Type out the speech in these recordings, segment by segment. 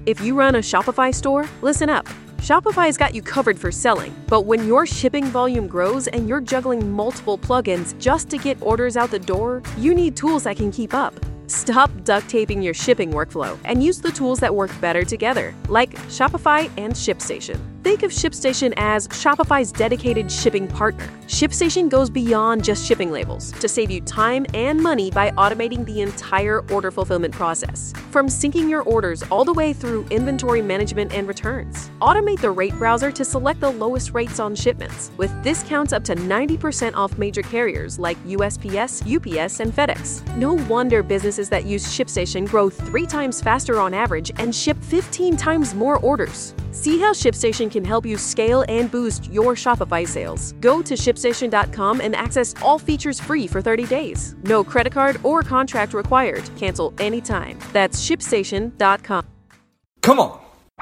If you run a Shopify store, listen up. Shopify's got you covered for selling, but when your shipping volume grows and you're juggling multiple plugins just to get orders out the door, you need tools that can keep up. Stop duct taping your shipping workflow and use the tools that work better together, like Shopify and ShipStation. Think of ShipStation as Shopify's dedicated shipping partner. ShipStation goes beyond just shipping labels to save you time and money by automating the entire order fulfillment process. From syncing your orders all the way through inventory management and returns. Automate the rate browser to select the lowest rates on shipments, with discounts up to 90% off major carriers like USPS, UPS, and FedEx. No wonder businesses that use ShipStation grow 3 times faster on average and ship 15 times more orders. See how ShipStation can help you scale and boost your Shopify sales. Go to ShipStation.com and access all features free for 30 days. No credit card or contract required. Cancel anytime. That's ShipStation.com. Come on.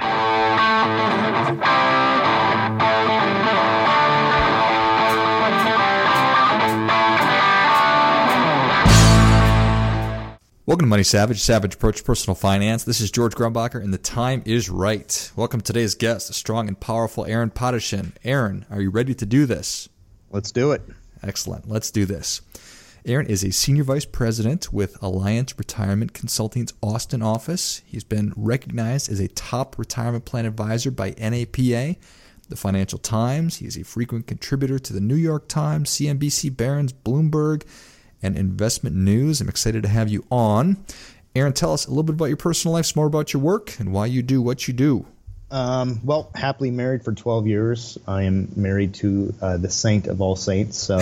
Welcome to Money Savage, Savage Approach to Personal Finance. This is George Grumbacher, and the time is right. Welcome to today's guest, the strong and powerful Aaron Potashin. Aaron, are you ready to do this? Let's do it. Excellent. Let's do this. Aaron is a Senior Vice President with Alliance Retirement Consulting's Austin office. He's been recognized as a top retirement plan advisor by NAPA, the Financial Times. He is a frequent contributor to the New York Times, CNBC, Barron's, Bloomberg, and Investment News. I'm excited to have you on. Aaron, tell us a little bit about your personal life, some more about your work, and why you do what you do. Well, happily married for 12 years. I am married to the saint of all saints, so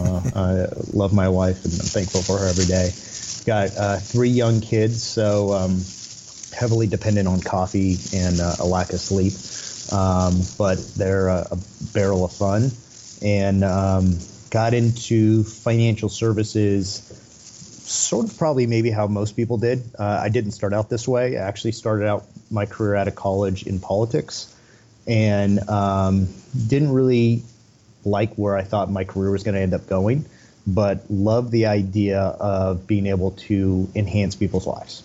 I love my wife and I'm thankful for her every day. Got 3 young kids, so heavily dependent on coffee and a lack of sleep, but they're a barrel of fun. And got into financial services sort of probably maybe how most people did. I didn't start out this way. I actually started out my career out of college in politics and didn't really like where I thought my career was going to end up going, but loved the idea of being able to enhance people's lives.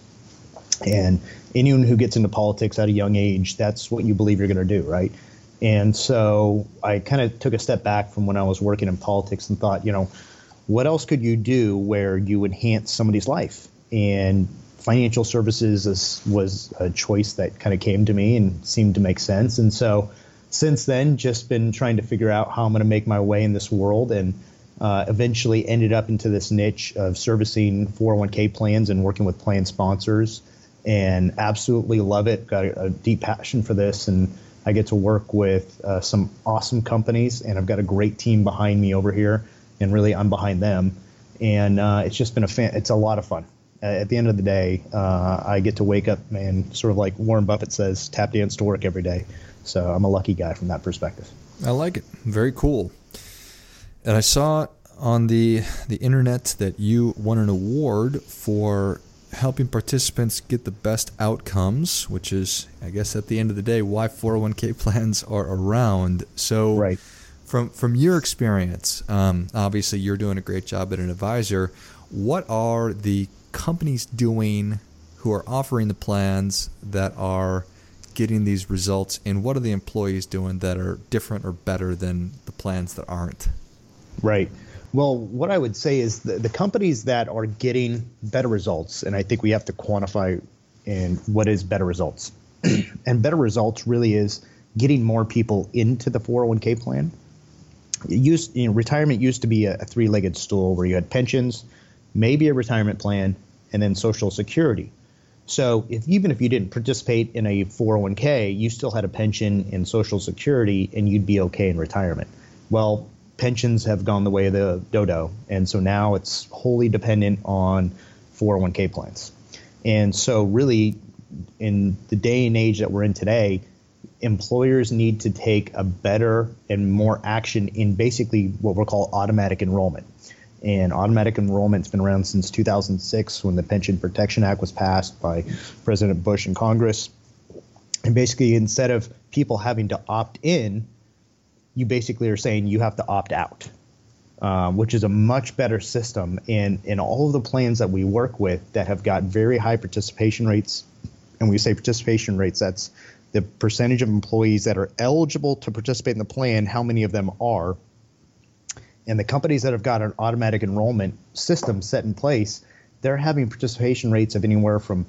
And anyone who gets into politics at a young age, that's what you believe you're going to do, right? And so I kind of took a step back from when I was working in politics and thought, what else could you do where you enhance somebody's life? And financial services was a choice that kind of came to me and seemed to make sense. And so since then, just been trying to figure out how I'm going to make my way in this world, and eventually ended up into this niche of servicing 401k plans and working with plan sponsors, and absolutely love it. Got a deep passion for this, and I get to work with some awesome companies, and I've got a great team behind me over here, and really I'm behind them. And it's just been it's a lot of fun. At the end of the day, I get to wake up and sort of like Warren Buffett says, tap dance to work every day. So I'm a lucky guy from that perspective. I like it. Very cool. And I saw on the internet that you won an award for helping participants get the best outcomes, which is, I guess, at the end of the day, why 401k plans are around. So right. From your experience, obviously you're doing a great job at an advisor. What are the companies doing who are offering the plans that are getting these results, and what are the employees doing that are different or better than the plans that aren't? Right. Well, what I would say is the companies that are getting better results, and I think we have to quantify and what is better results. And better results really is getting more people into the 401k plan. Retirement used to be a 3-legged stool where you had pensions, maybe a retirement plan, and then Social Security. So even if you didn't participate in a 401k, you still had a pension and Social Security, and you'd be okay in retirement. Well, pensions have gone the way of the dodo, and so now it's wholly dependent on 401k plans. And so really, in the day and age that we're in today, employers need to take a better and more action in basically what we'll call automatic enrollment. And automatic enrollment's been around since 2006 when the Pension Protection Act was passed by President Bush and Congress. And basically, instead of people having to opt in, you basically are saying you have to opt out, which is a much better system. And in all of the plans that we work with that have got very high participation rates And when we say participation rates, that's the percentage of employees that are eligible to participate in the plan, how many of them are. And the companies that have got an automatic enrollment system set in place, they're having participation rates of anywhere from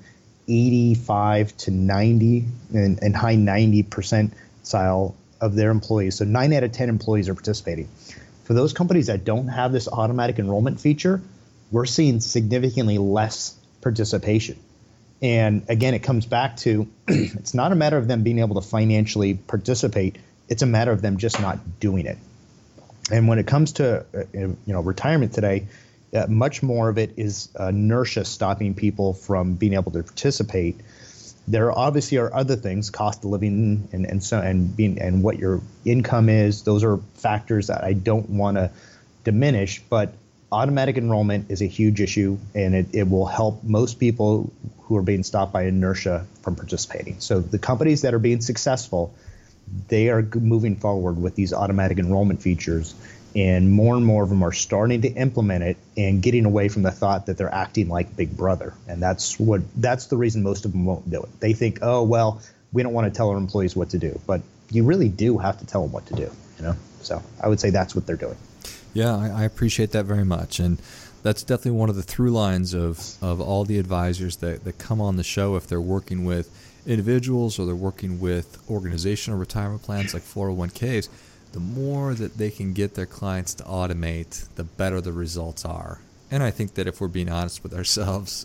85 to 90 and high 90 percentile of their employees. So 9 out of 10 employees are participating. For those companies that don't have this automatic enrollment feature, we're seeing significantly less participation. And again, it comes back to it's not a matter of them being able to financially participate. It's a matter of them just not doing it. And when it comes to retirement today, much more of it is inertia stopping people from being able to participate. There obviously are other things, cost of living and what your income is. Those are factors that I don't want to diminish, but automatic enrollment is a huge issue, and it will help most people who are being stopped by inertia from participating. So the companies that are being successful, they are moving forward with these automatic enrollment features, and more of them are starting to implement it and getting away from the thought that they're acting like Big Brother. And that's the reason most of them won't do it. They think, oh, well, we don't want to tell our employees what to do. But you really do have to tell them what to do, So I would say that's what they're doing. Yeah, I appreciate that very much. And that's definitely one of the through lines of all the advisors that come on the show, if they're working with individuals or they're working with organizational retirement plans like 401ks. The more that they can get their clients to automate, the better the results are. And I think that if we're being honest with ourselves,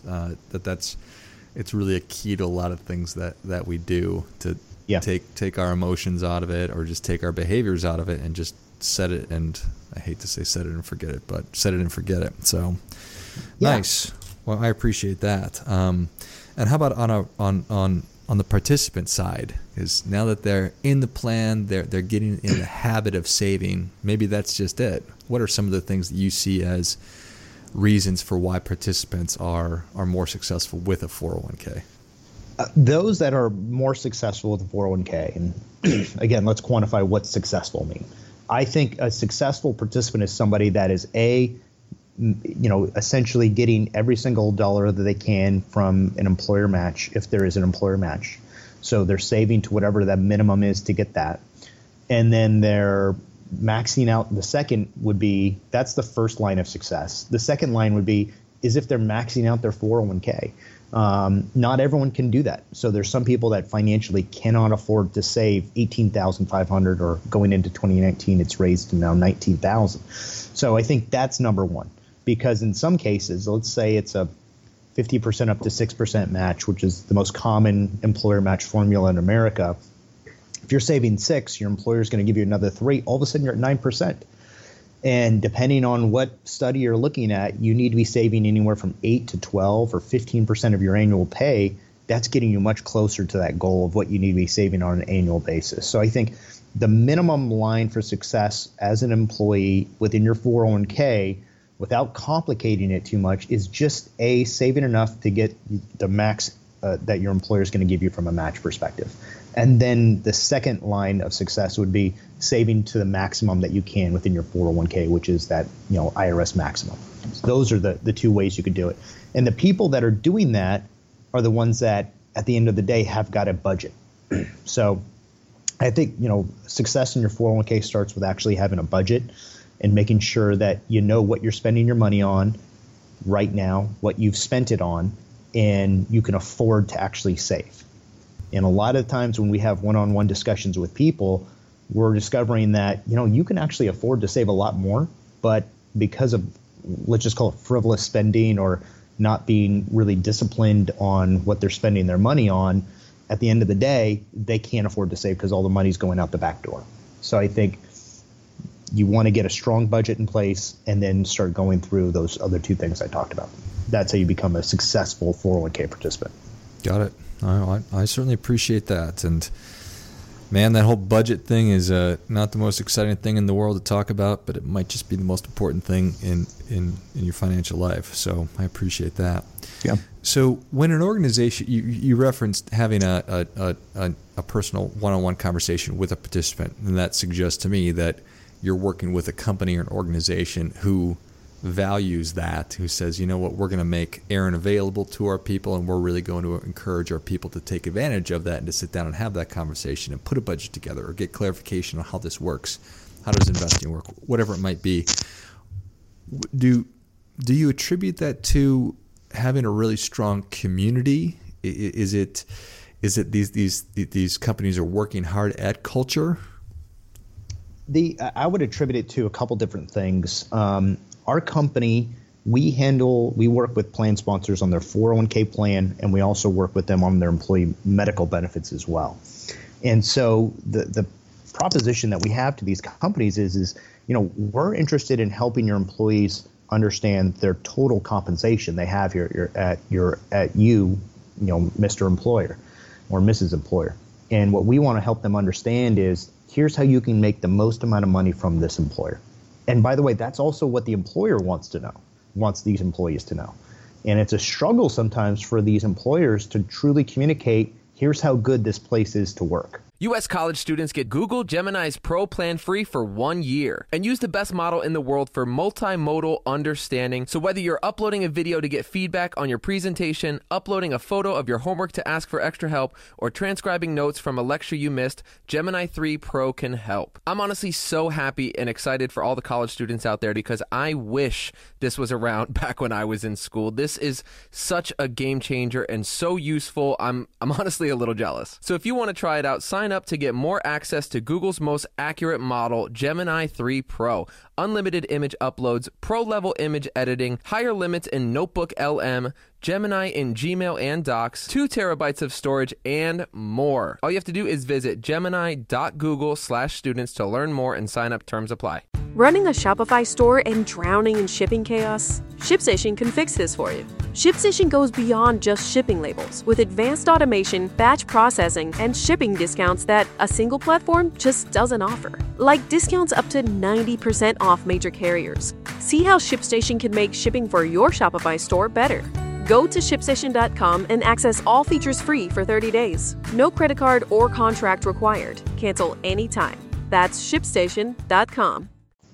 it's really a key to a lot of things that we do to take our emotions out of it, or just take our behaviors out of it and just set it, and I hate to say set it and forget it, but set it and forget it. So nice. Well, I appreciate that. And how about on the participant side? Is now that they're in the plan, they're getting in the habit of saving. Maybe that's just it. What are some of the things that you see as reasons for why participants are more successful with a 401k? Those that are more successful with a 401k, and again, let's quantify what successful mean. I think a successful participant is somebody that is essentially getting every single dollar that they can from an employer match, if there is an employer match. So they're saving to whatever that minimum is to get that. And then they're maxing out. The second would be, that's the first line of success. The second line would be is if they're maxing out their 401k. Not everyone can do that. So there's some people that financially cannot afford to save $18,500, or going into 2019, it's raised to now $19,000. So I think that's number one. Because in some cases, let's say it's a 50% up to 6% match, which is the most common employer match formula in America. If you're saving 6, your employer is going to give you another 3. All of a sudden, you're at 9%. And depending on what study you're looking at, you need to be saving anywhere from 8 to 12 or 15% of your annual pay. That's getting you much closer to that goal of what you need to be saving on an annual basis. So I think the minimum line for success as an employee within your 401k, without complicating it too much, is just saving enough to get the max that your employer is going to give you from a match perspective. And then the second line of success would be saving to the maximum that you can within your 401k, which is that IRS maximum. So those are the two ways you could do it. And the people that are doing that are the ones that at the end of the day have got a budget. So I think success in your 401k starts with actually having a budget and making sure that you know what you're spending your money on right now, what you've spent it on, and you can afford to actually save. And a lot of times when we have one-on-one discussions with people, we're discovering that, you can actually afford to save a lot more, but because of, let's just call it frivolous spending or not being really disciplined on what they're spending their money on, at the end of the day, they can't afford to save because all the money's going out the back door. So I think you want to get a strong budget in place and then start going through those other two things I talked about. That's how you become a successful 401k participant. Got it. I certainly appreciate that. And man, that whole budget thing is not the most exciting thing in the world to talk about, but it might just be the most important thing in your financial life. So I appreciate that. Yeah. So when an organization, you referenced having a personal one-on-one conversation with a participant, and that suggests to me that you're working with a company or an organization who values that, who says, you know what, we're going to make Aaron available to our people, and we're really going to encourage our people to take advantage of that and to sit down and have that conversation and put a budget together or get clarification on how this works. How does investing work? Whatever it might be. Do you attribute that to having a really strong community? Is it these companies are working hard at culture? I would attribute it to a couple different things. Our company, we work with plan sponsors on their 401k plan, and we also work with them on their employee medical benefits as well. And so the proposition that we have to these companies is we're interested in helping your employees understand their total compensation they have here at you, Mr. Employer or Mrs. Employer. And what we want to help them understand is, here's how you can make the most amount of money from this employer. And by the way, that's also what the employer wants these employees to know. And it's a struggle sometimes for these employers to truly communicate, here's how good this place is to work. U.S. college students get Google Gemini's Pro plan free for 1 year and use the best model in the world for multimodal understanding. So whether you're uploading a video to get feedback on your presentation, uploading a photo of your homework to ask for extra help, or transcribing notes from a lecture you missed, Gemini 3 Pro can help. I'm honestly so happy and excited for all the college students out there because I wish this was around back when I was in school. This is such a game changer and so useful. I'm honestly a little jealous. So if you want to try it out, sign up to get more access to Google's most accurate model, Gemini 3 Pro. Unlimited image uploads, pro-level image editing, higher limits in Notebook LM, Gemini in Gmail and Docs, 2 terabytes of storage, and more. All you have to do is visit gemini.google/students to learn more and sign up. Terms apply. Running a Shopify store and drowning in shipping chaos? ShipStation can fix this for you. ShipStation goes beyond just shipping labels with advanced automation, batch processing, and shipping discounts that a single platform just doesn't offer. Like discounts up to 90% off major carriers. See how ShipStation can make shipping for your Shopify store better. Go to ShipStation.com and access all features free for 30 days. No credit card or contract required. Cancel anytime. That's ShipStation.com.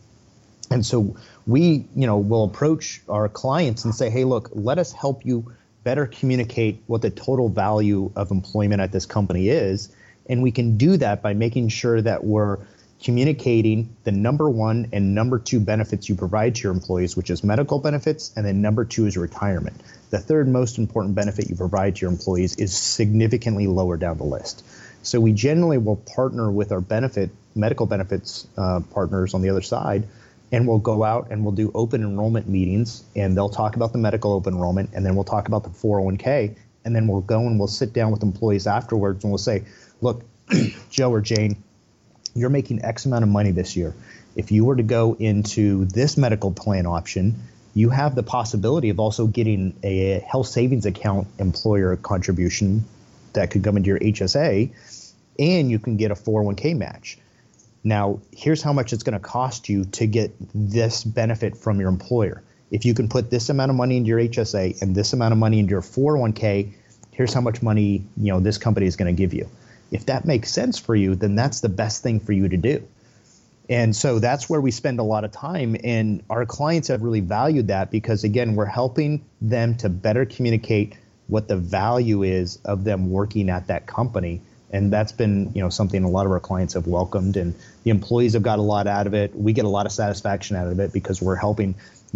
And so we, will approach our clients and say, hey, look, let us help you better communicate what the total value of employment at this company is. And we can do that by making sure that we're communicating the number 1 and number 2 benefits you provide to your employees, which is medical benefits, and then number 2 is retirement. The third most important benefit you provide to your employees is significantly lower down the list. So we generally will partner with our medical benefits partners on the other side, and we'll go out and we'll do open enrollment meetings, and they'll talk about the medical open enrollment, and then we'll talk about the 401k, and then we'll go and we'll sit down with employees afterwards and we'll say, look, Joe or Jane, you're making X amount of money this year. If you were to go into this medical plan option, you have the possibility of also getting a health savings account employer contribution that could come into your HSA, and you can get a 401k match. Now, here's how much it's going to cost you to get this benefit from your employer. If you can put this amount of money into your HSA and this amount of money into your 401k, here's how much money this company is going to give you. If that makes sense for you, then that's the best thing for you to do. And so that's where we spend a lot of time, and our clients have really valued that because, again, we're helping them to better communicate what the value is of them working at that company. And that's been, something a lot of our clients have welcomed, and the employees have got a lot out of it. We get a lot of satisfaction out of it because we're helping,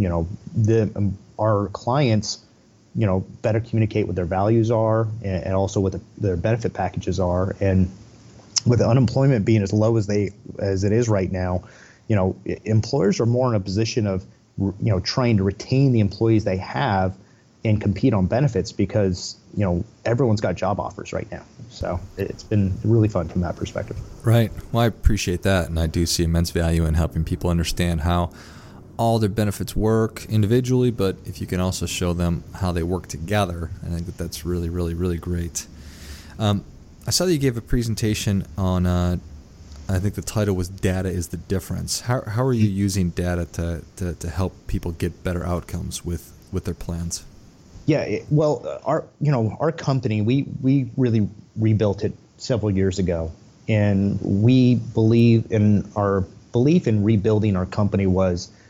our clients, better communicate what their values are and also what their benefit packages are. And with unemployment being as low as it is right now, employers are more in a position of, trying to retain the employees they have and compete on benefits because, everyone's got job offers right now. So it's been really fun from that perspective. Right. Well, I appreciate that. And I do see immense value in helping people understand how all their benefits work individually, but if you can also show them how they work together, I think that's really, really, really great. I saw that you gave a presentation on, I think the title was Data is the Difference. How are you using data to help people get better outcomes with their plans? Yeah, well, our company, we really rebuilt it several years ago, and we believe in our belief in rebuilding our company was,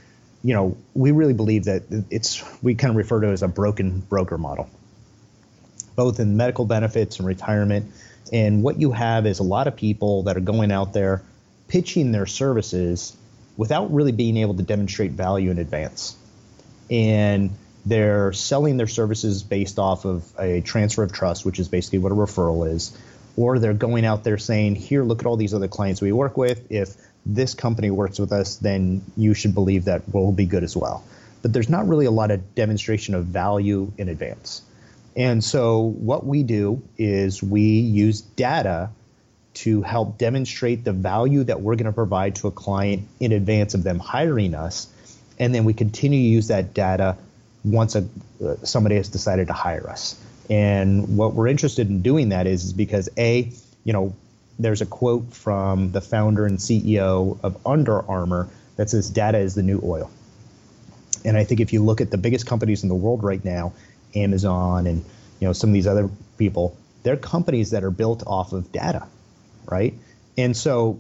we really believe that we kind of refer to it as a broken broker model, both in medical benefits and retirement. And what you have is a lot of people that are going out there pitching their services without really being able to demonstrate value in advance. And they're selling their services based off of a transfer of trust, which is basically what a referral is. Or they're going out there saying, here, look at all these other clients we work with. If this company works with us, then you should believe that we'll be good as well. But there's not really a lot of demonstration of value in advance. And so what we do is we use data to help demonstrate the value that we're going to provide to a client in advance of them hiring us. And then we continue to use that data once somebody has decided to hire us. And what we're interested in doing that is because there's a quote from the founder and CEO of Under Armour that says data is the new oil. And I think if you look at the biggest companies in the world right now, Amazon and some of these other people, they're companies that are built off of data, right? And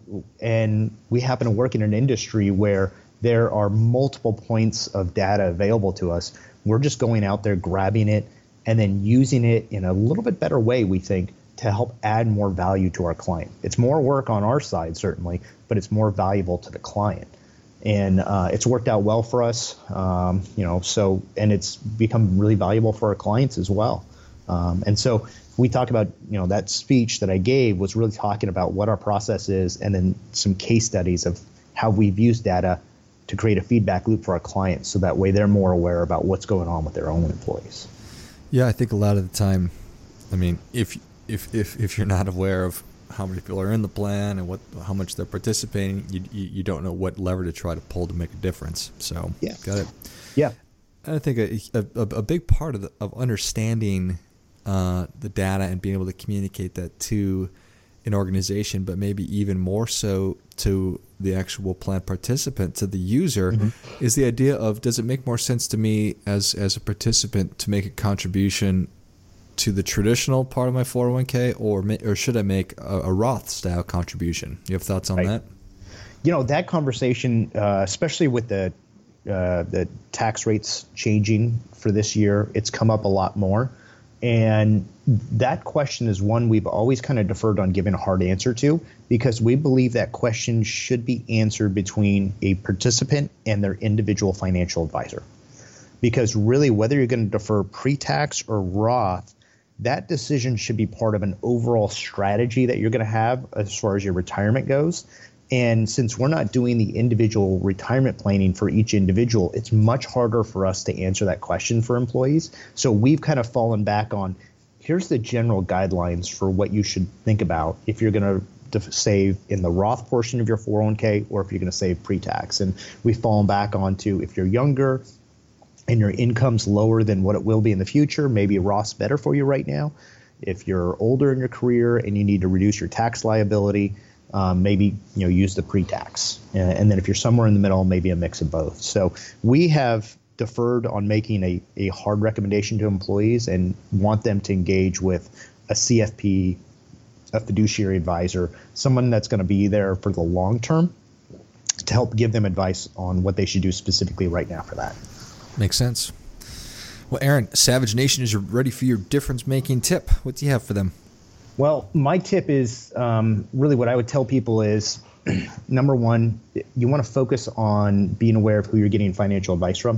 we happen to work in an industry where there are multiple points of data available to us. We're just going out there, grabbing it, and then using it in a little bit better way, we think, to help add more value to our client. It's more work on our side, certainly, but it's more valuable to the client. And it's worked out well for us, and it's become really valuable for our clients as well. And so we talk about, that speech that I gave was really talking about what our process is, and then some case studies of how we've used data to create a feedback loop for our clients, so that way they're more aware about what's going on with their own employees. Yeah, I think a lot of the time, if you're not aware of how many people are in the plan and how much they're participating, you don't know what lever to try to pull to make a difference. So, yeah. Got it. Yeah. And I think a big part of understanding the data and being able to communicate that to an organization, but maybe even more so to the actual plan participant, to the user, is the idea of, does it make more sense to me as a participant to make a contribution to the traditional part of my 401k, or should I make a Roth style contribution? You have thoughts on that? That conversation, especially with the tax rates changing for this year, it's come up a lot more. And that question is one we've always kind of deferred on giving a hard answer to, because we believe that question should be answered between a participant and their individual financial advisor. Because really, whether you're going to defer pre-tax or Roth, that decision should be part of an overall strategy that you're going to have as far as your retirement goes. And since we're not doing the individual retirement planning for each individual, it's much harder for us to answer that question for employees. So we've kind of fallen back on, here's the general guidelines for what you should think about if you're going to save in the Roth portion of your 401k, or if you're going to save pre-tax. And we've fallen back onto, if you're younger and your income's lower than what it will be in the future, maybe Roth's better for you right now. If you're older in your career and you need to reduce your tax liability, maybe use the pre-tax. And then if you're somewhere in the middle, maybe a mix of both. So we have deferred on making a hard recommendation to employees and want them to engage with a CFP, a fiduciary advisor, someone that's going to be there for the long term to help give them advice on what they should do specifically right now for that. Makes sense. Well, Aaron, Savage Nation is ready for your difference-making tip. What do you have for them? Well, my tip is really what I would tell people is, number one, you want to focus on being aware of who you're getting financial advice from.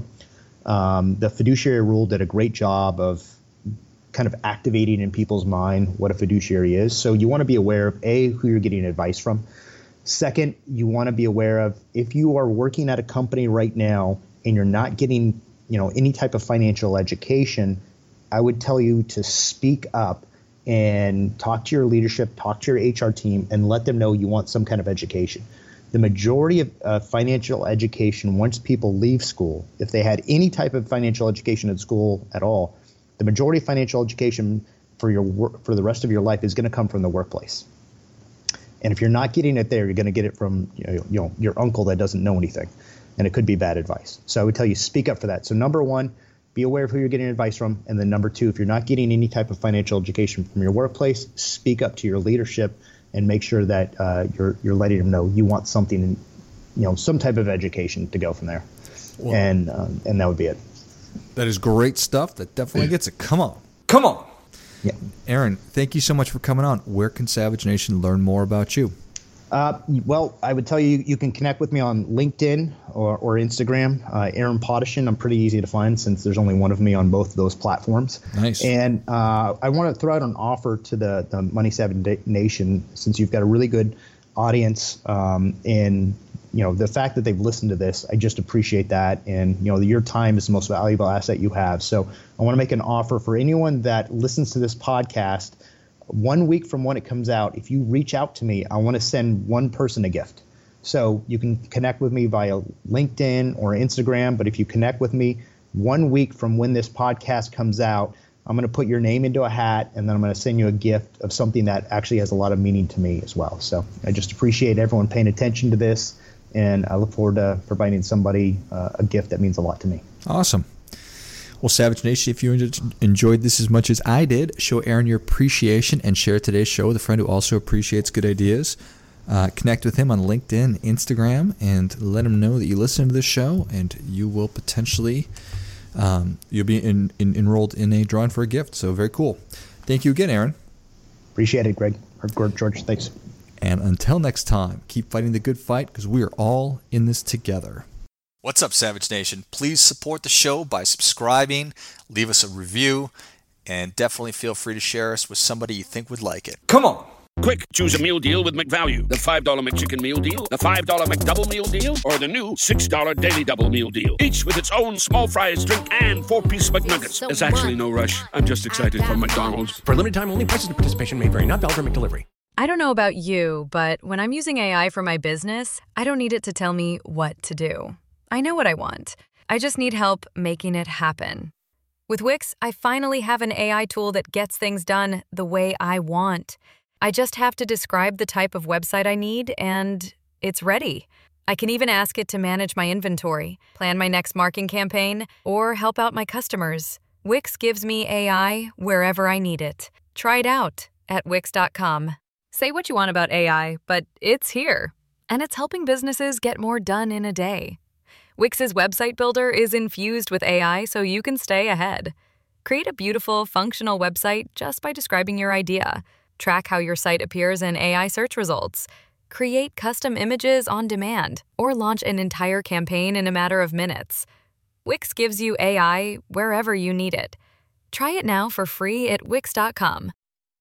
The fiduciary rule did a great job of kind of activating in people's mind what a fiduciary is. So you want to be aware of, A, who you're getting advice from. Second, you want to be aware of, if you are working at a company right now and you're not getting any type of financial education, I would tell you to speak up and talk to your leadership, talk to your HR team, and let them know you want some kind of education. The majority of financial education, once people leave school, if they had any type of financial education at school at all, the majority of financial education for the rest of your life is going to come from the workplace. And if you're not getting it there, you're going to get it from your uncle that doesn't know anything, and it could be bad advice. So I would tell you, speak up for that. So number one, be aware of who you're getting advice from. And then number two, if you're not getting any type of financial education from your workplace, speak up to your leadership and make sure that you're letting them know you want something, some type of education to go from there. and that would be it. That is great stuff. That definitely gets it. Come on. Yeah. Aaron, thank you so much for coming on. Where can Savage Nation learn more about you? Well, I would tell you, you can connect with me on LinkedIn or Instagram. Aaron Potashin. I'm pretty easy to find since there's only one of me on both of those platforms. Nice. And I want to throw out an offer to the Money Savage Nation, since you've got a really good audience, and the fact that they've listened to this, I just appreciate that. And your time is the most valuable asset you have. So I want to make an offer for anyone that listens to this podcast. 1 week from when it comes out, if you reach out to me, I want to send one person a gift. So you can connect with me via LinkedIn or Instagram. But if you connect with me 1 week from when this podcast comes out, I'm going to put your name into a hat, and then I'm going to send you a gift of something that actually has a lot of meaning to me as well. So I just appreciate everyone paying attention to this, and I look forward to providing somebody a gift that means a lot to me. Awesome. Well, Savage Nation, if you enjoyed this as much as I did, show Aaron your appreciation and share today's show with a friend who also appreciates good ideas. Connect with him on LinkedIn, Instagram, and let him know that you listen to this show, and you will potentially you'll be enrolled in a drawing for a gift. So very cool. Thank you again, Aaron. Appreciate it, Greg. Or George, thanks. And until next time, keep fighting the good fight, because we are all in this together. What's up, Savage Nation? Please support the show by subscribing, leave us a review, and definitely feel free to share us with somebody you think would like it. Come on! Quick, choose a meal deal with McValue. The $5 McChicken meal deal, the $5 McDouble meal deal, or the new $6 Daily Double meal deal. Each with its own small fries, drink, and 4-piece McNuggets. There's actually no rush. I'm just excited for McDonald's. For limited time only, prices and participation may vary. Not valid for McDelivery. I don't know about you, but when I'm using AI for my business, I don't need it to tell me what to do. I know what I want. I just need help making it happen. With Wix, I finally have an AI tool that gets things done the way I want. I just have to describe the type of website I need, and it's ready. I can even ask it to manage my inventory, plan my next marketing campaign, or help out my customers. Wix gives me AI wherever I need it. Try it out at Wix.com. Say what you want about AI, but it's here. And it's helping businesses get more done in a day. Wix's website builder is infused with AI so you can stay ahead. Create a beautiful, functional website just by describing your idea. Track how your site appears in AI search results. Create custom images on demand, or launch an entire campaign in a matter of minutes. Wix gives you AI wherever you need it. Try it now for free at Wix.com.